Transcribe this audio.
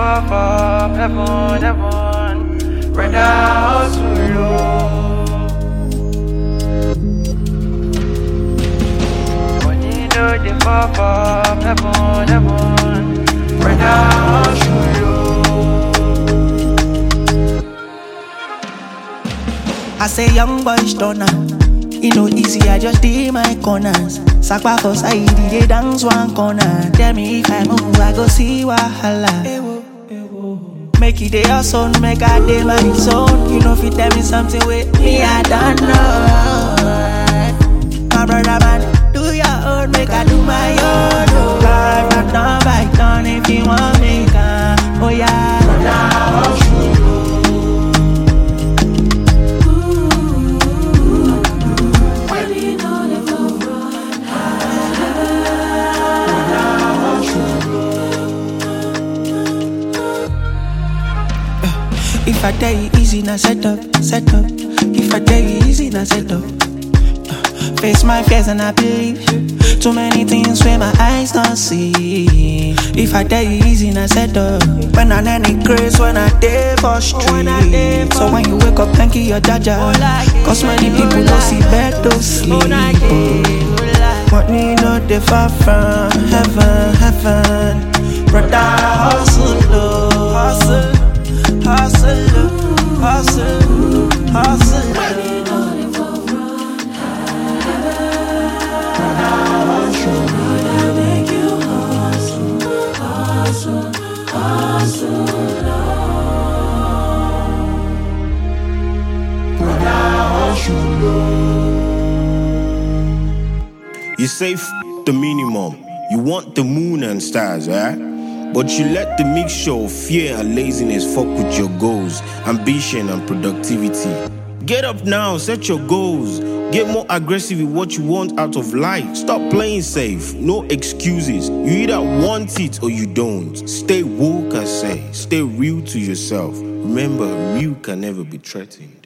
fall from heaven, heaven. Brother, hustle low. Money no dey fall from heaven, heaven. Brother, hustle low. I say young boy stunner. It no easy, I just did my corners. Sakpa for side, they dance one corner. Tell me if I move, I go see wahala. Make it day hustle, make a day my zone. You know, if you tell me something with me, I don't know. My brother man, do your own, make I do my own. Oh. Life not done by done, if you want me, can. Oh yeah, if I tell you easy, now set up, set up. If I tell you easy, now set up. Face my fears and I believe. Too many things where my eyes don't see. If I tell you easy, now set up. When I any grace, when I day for street. So when you wake up, thank you your jaja. Cause many people don't see bed, don't sleep. Money no dey far from heaven, heaven. Brother hustle, hustle. Hustle, hustle, hustle. Make you hustle, hustle, hustle. You say the minimum. You want the moon and stars, right? But you let the mixture of fear and laziness fuck with your goals, ambition and productivity. Get up now, set your goals. Get more aggressive with what you want out of life. Stop playing safe, no excuses. You either want it or you don't. Stay woke, I say. Stay real to yourself. Remember, real can never be threatened.